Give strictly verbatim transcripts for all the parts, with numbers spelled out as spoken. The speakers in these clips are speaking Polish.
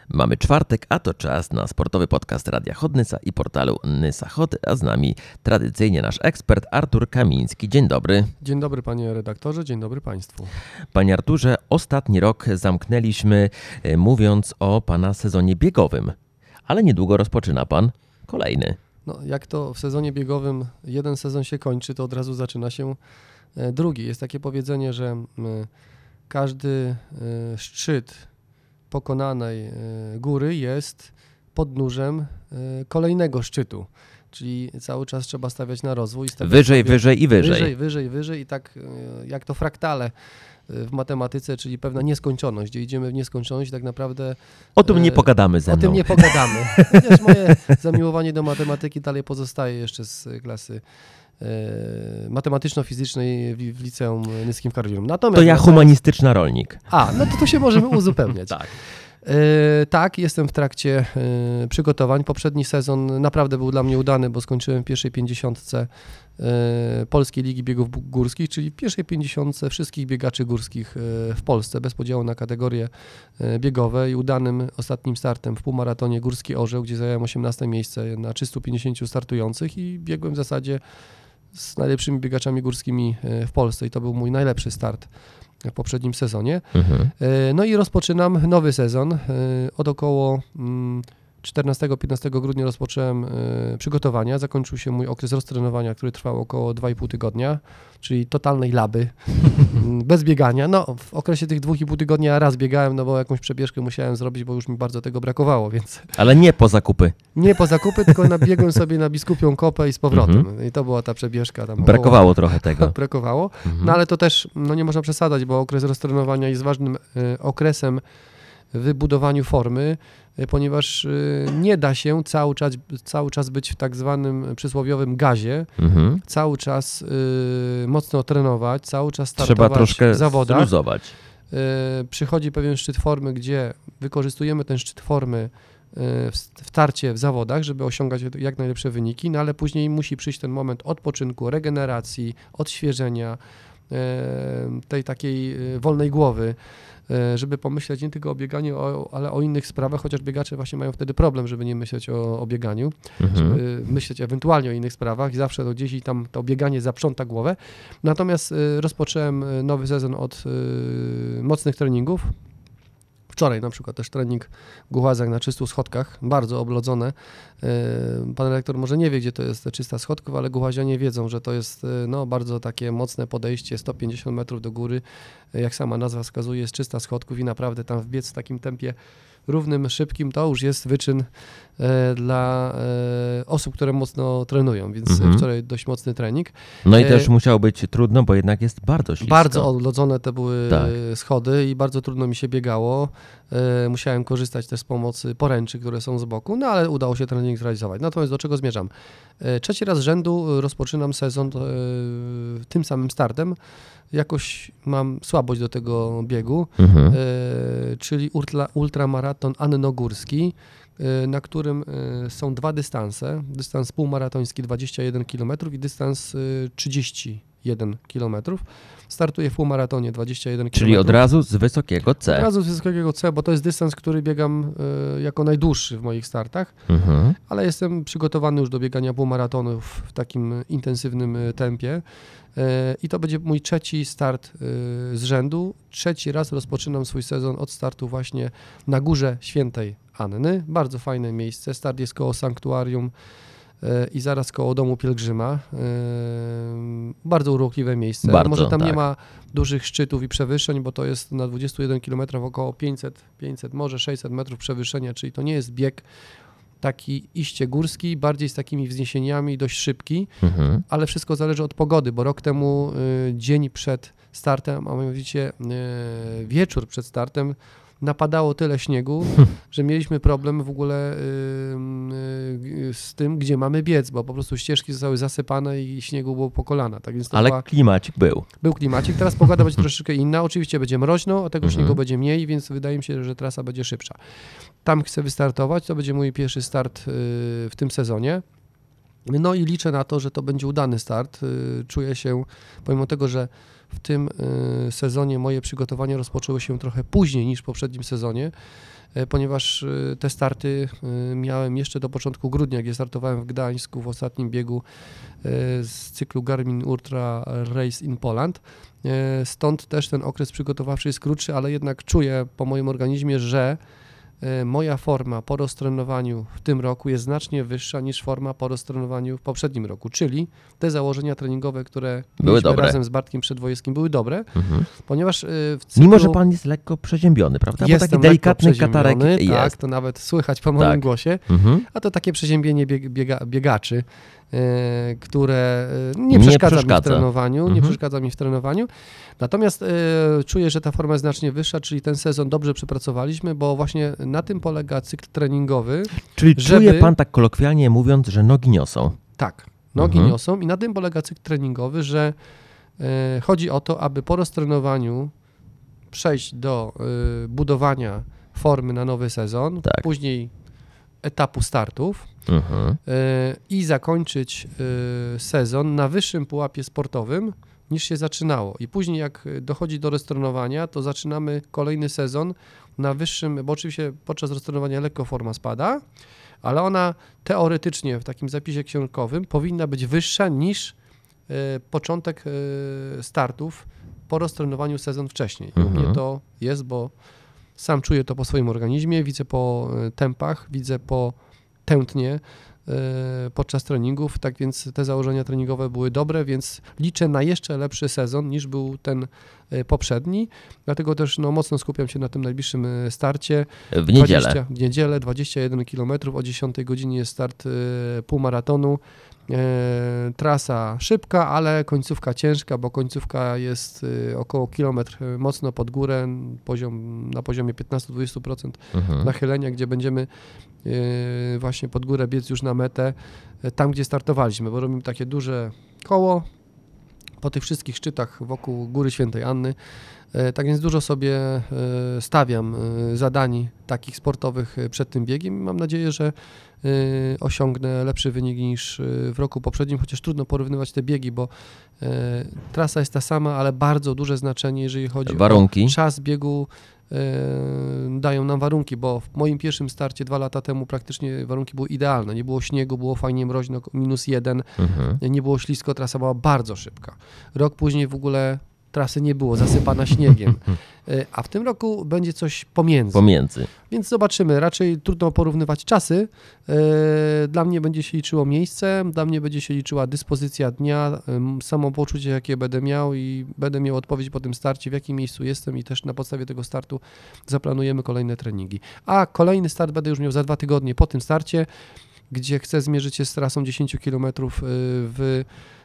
Mamy czwartek, a to czas na sportowy podcast Radia Chodnysa i portalu Nysa Hot, a z nami tradycyjnie nasz ekspert Artur Kamiński. Dzień dobry. Dzień dobry panie redaktorze, dzień dobry państwu. Panie Arturze, ostatni rok zamknęliśmy mówiąc o pana sezonie biegowym, ale niedługo rozpoczyna pan kolejny. No, jak to w sezonie biegowym jeden sezon się kończy, to od razu zaczyna się drugi. Jest takie powiedzenie, że każdy szczyt pokonanej góry jest podnóżem kolejnego szczytu. Czyli cały czas trzeba stawiać na rozwój. Wyżej, wyżej i wyżej. Wyżej, wyżej, wyżej i tak jak to fraktale w matematyce, czyli pewna nieskończoność, gdzie idziemy w nieskończoność i tak naprawdę... O tym nie pogadamy ze mną. O tym nie pogadamy. Chociaż moje zamiłowanie do matematyki dalej pozostaje jeszcze z klasy matematyczno-fizycznej w, w liceum nyskim w Karolinie. Natomiast to ja humanistyczna rolnik. A, no to to się możemy uzupełniać. Tak. E, tak, jestem w trakcie e, przygotowań. Poprzedni sezon naprawdę był dla mnie udany, bo skończyłem w pierwszej pięćdziesiątce e, Polskiej Ligi Biegów Górskich, czyli w pierwszej pięćdziesiątce wszystkich biegaczy górskich e, w Polsce, bez podziału na kategorie e, biegowe i udanym ostatnim startem w półmaratonie Górski Orzeł, gdzie zająłem osiemnaste miejsce na trzystu pięćdziesięciu startujących i biegłem w zasadzie z najlepszymi biegaczami górskimi w Polsce i to był mój najlepszy start w poprzednim sezonie. Mhm. No i rozpoczynam nowy sezon. Od około czternastego piętnastego grudnia rozpocząłem przygotowania. Zakończył się mój okres roztrenowania, który trwał około dwa i pół tygodnia, czyli totalnej laby, bez biegania. No, w okresie tych dwóch i pół tygodnia raz biegałem, no bo jakąś przebieżkę musiałem zrobić, bo już mi bardzo tego brakowało, więc... Ale nie po zakupy. Nie po zakupy, tylko nabiegłem sobie na Biskupią Kopę i z powrotem. Mhm. I to była ta przebieżka. Tam brakowało około... trochę tego. brakowało. Mhm. No ale to też no, nie można przesadzać, bo okres roztrenowania jest ważnym y, okresem w wybudowaniu formy, ponieważ nie da się cały czas, cały czas być w tak zwanym przysłowiowym gazie, mhm. cały czas y, mocno trenować, cały czas startować Trzeba troszkę w zawodach. zluzować. Y, przychodzi pewien szczyt formy, gdzie wykorzystujemy ten szczyt formy y, w, w tarcie w zawodach, żeby osiągać jak najlepsze wyniki, no ale później musi przyjść ten moment odpoczynku, regeneracji, odświeżenia, y, tej takiej y, wolnej głowy, żeby pomyśleć nie tylko o bieganiu, ale o innych sprawach, chociaż biegacze właśnie mają wtedy problem, żeby nie myśleć o, o bieganiu, mhm. żeby myśleć ewentualnie o innych sprawach i zawsze to gdzieś tam to bieganie zaprząta głowę. Natomiast rozpocząłem nowy sezon od mocnych treningów. Wczoraj na przykład też trening w Głuchazach na trzystu schodkach, bardzo oblodzone. Pan redaktor może nie wie, gdzie to jest trzysta schodków, ale Głuchazianie wiedzą, że to jest no, bardzo takie mocne podejście, sto pięćdziesiąt metrów do góry. Jak sama nazwa wskazuje, jest trzysta schodków i naprawdę tam wbiec w takim tempie równym, szybkim, to już jest wyczyn e, dla e, osób, które mocno trenują, więc mhm. wczoraj dość mocny trening. No i e, też musiało być trudno, bo jednak jest bardzo ślisko. Bardzo odlodzone to były tak. schody i bardzo trudno mi się biegało. E, musiałem korzystać też z pomocy poręczy, które są z boku, no ale udało się trening zrealizować. Natomiast do czego zmierzam? E, trzeci raz z rzędu rozpoczynam sezon e, tym samym startem. Jakoś mam słabość do tego biegu, mhm. e, czyli ultra, ultramaraton annogórski, e, na którym e, są dwa dystanse. Dystans półmaratoński dwadzieścia jeden kilometrów i dystans e, trzydzieści jeden kilometrów. Startuję w półmaratonie dwadzieścia jeden kilometrów. Czyli od razu z wysokiego C. Od razu z wysokiego C, bo to jest dystans, który biegam e, jako najdłuższy w moich startach, mhm. ale jestem przygotowany już do biegania półmaratonów w takim intensywnym tempie. I to będzie mój trzeci start z rzędu. Trzeci raz rozpoczynam swój sezon od startu właśnie na Górze Świętej Anny. Bardzo fajne miejsce. Start jest koło sanktuarium i zaraz koło domu pielgrzyma. Bardzo urokliwe miejsce. Bardzo, Może tam tak. nie ma dużych szczytów i przewyższeń, bo to jest na dwudziestu jeden kilometrach około pięćset, pięćset, może sześćset metrów przewyższenia, czyli to nie jest bieg taki iście górski, bardziej z takimi wzniesieniami, dość szybki, mhm. ale wszystko zależy od pogody, bo rok temu y, dzień przed startem, a mianowicie y, wieczór przed startem, napadało tyle śniegu, że mieliśmy problem w ogóle y, y, z tym, gdzie mamy biec, bo po prostu ścieżki zostały zasypane i śniegu było po kolana. Tak więc to Ale była... klimacik był. Był klimacik, teraz pogoda będzie troszeczkę inna, oczywiście będzie mroźno, a tego mhm. śniegu będzie mniej, więc wydaje mi się, że trasa będzie szybsza. Tam chcę wystartować, to będzie mój pierwszy start y, w tym sezonie. No i liczę na to, że to będzie udany start. Czuję się, pomimo tego, że w tym sezonie moje przygotowania rozpoczęły się trochę później niż w poprzednim sezonie, ponieważ te starty miałem jeszcze do początku grudnia, gdzie startowałem w Gdańsku w ostatnim biegu z cyklu Garmin Ultra Race in Poland. Stąd też ten okres przygotowawczy jest krótszy, ale jednak czuję po moim organizmie, że moja forma po roztrenowaniu w tym roku jest znacznie wyższa niż forma po roztrenowaniu w poprzednim roku, czyli te założenia treningowe, które były dobre. razem z Bartkiem Przedwojewskim były dobre, mhm. ponieważ w cyklu... Mimo, że pan jest lekko przeziębiony, prawda? Bo taki delikatny katarek tak, jest. to nawet słychać po moim tak. głosie, mhm. a to takie przeziębienie bieg, biega, biegaczy, e, które nie, nie przeszkadza, przeszkadza mi w trenowaniu, mhm. nie przeszkadza mi w trenowaniu. Natomiast e, czuję, że ta forma jest znacznie wyższa, czyli ten sezon dobrze przepracowaliśmy, bo właśnie na tym polega cykl treningowy. Czyli żeby... czuje pan tak kolokwialnie mówiąc, że nogi niosą. Tak, nogi mhm. niosą i na tym polega cykl treningowy, że e, chodzi o to, aby po roztrenowaniu przejść do y, budowania formy na nowy sezon, tak. później etapu startów mhm. y, i zakończyć y, sezon na wyższym pułapie sportowym niż się zaczynało. I później jak dochodzi do roztrenowania, to zaczynamy kolejny sezon na wyższym, bo oczywiście podczas roztrenowania lekko forma spada, ale ona teoretycznie w takim zapisie książkowym powinna być wyższa niż y, początek y, startów po roztrenowaniu sezon wcześniej. U mhm. mnie to jest, bo sam czuję to po swoim organizmie, widzę po tempach, widzę po tętnie y, podczas treningów, tak więc te założenia treningowe były dobre, więc liczę na jeszcze lepszy sezon niż był ten y, poprzedni, dlatego też no, mocno skupiam się na tym najbliższym starcie. W niedzielę. dwadzieścia, w niedzielę, dwadzieścia jeden kilometrów, o dziesiątej godzinie jest start y, półmaratonu. E, trasa szybka, ale końcówka ciężka, bo końcówka jest y, około kilometr mocno pod górę, poziom, na poziomie piętnaście do dwudziestu procent mhm. nachylenia, gdzie będziemy y, właśnie pod górę biec już na metę, y, tam gdzie startowaliśmy, bo robimy takie duże koło po tych wszystkich szczytach wokół Góry Świętej Anny. Tak więc dużo sobie stawiam zadań takich sportowych przed tym biegiem i mam nadzieję, że osiągnę lepszy wynik niż w roku poprzednim, chociaż trudno porównywać te biegi, bo trasa jest ta sama, ale bardzo duże znaczenie, jeżeli chodzi warunki. o czas biegu, dają nam warunki, bo w moim pierwszym starcie dwa lata temu praktycznie warunki były idealne. Nie było śniegu, było fajnie mroźno, minus jeden, mhm. nie było ślisko, trasa była bardzo szybka. Rok później w ogóle trasy nie było, zasypana śniegiem. A w tym roku będzie coś pomiędzy. Pomiędzy. Więc zobaczymy. Raczej trudno porównywać czasy. Dla mnie będzie się liczyło miejsce, dla mnie będzie się liczyła dyspozycja dnia, samopoczucie, jakie będę miał i będę miał odpowiedź po tym starcie, w jakim miejscu jestem i też na podstawie tego startu zaplanujemy kolejne treningi. A kolejny start będę już miał za dwa tygodnie po tym starcie, gdzie chcę zmierzyć się z trasą dziesięć kilometrów w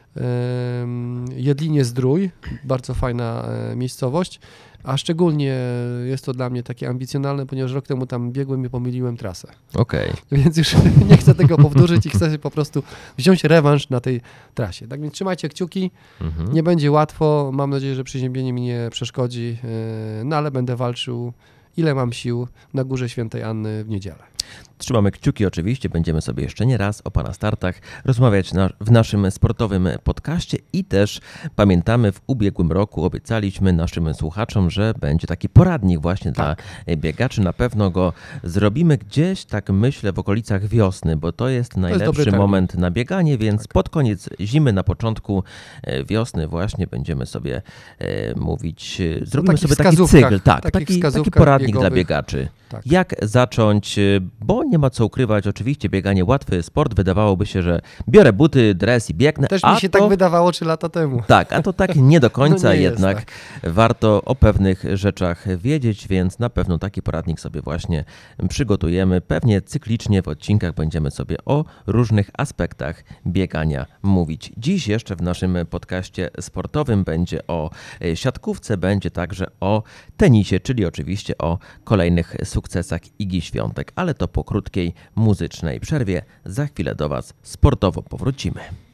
Jedlinie Zdrój, bardzo fajna miejscowość, a szczególnie jest to dla mnie takie ambicjonalne, ponieważ rok temu tam biegłem i pomyliłem trasę. Okej. Okay. Więc już nie chcę tego powtórzyć i chcę po prostu wziąć rewanż na tej trasie. Tak więc trzymajcie kciuki, mhm. nie będzie łatwo, mam nadzieję, że przeziębienie mi nie przeszkodzi, no ale będę walczył ile mam sił na Górze Świętej Anny w niedzielę. Trzymamy kciuki oczywiście, będziemy sobie jeszcze nie raz o Pana startach rozmawiać na, w naszym sportowym podcaście i też pamiętamy, w ubiegłym roku obiecaliśmy naszym słuchaczom, że będzie taki poradnik właśnie tak. dla biegaczy. Na pewno go zrobimy gdzieś, tak myślę, w okolicach wiosny, bo to jest najlepszy to jest moment na bieganie, więc tak. pod koniec zimy, na początku wiosny właśnie będziemy sobie e, mówić, zrobimy sobie taki cykl, tak, taki, taki poradnik biegowych. Dla biegaczy. Tak. Jak zacząć, bo nie ma co ukrywać, oczywiście bieganie łatwy sport, wydawałoby się, że biorę buty, dres i biegnę. Też mi a się to, tak wydawało trzy lata temu. Tak, a to tak nie do końca, no nie jednak jest, tak. warto o pewnych rzeczach wiedzieć, więc na pewno taki poradnik sobie właśnie przygotujemy. Pewnie cyklicznie w odcinkach będziemy sobie o różnych aspektach biegania mówić. Dziś jeszcze w naszym podcaście sportowym będzie o siatkówce, będzie także o tenisie, czyli oczywiście o kolejnych sukcesach Igi Świątek, ale to po krótkiej muzycznej przerwie. Za chwilę do Was sportowo powrócimy.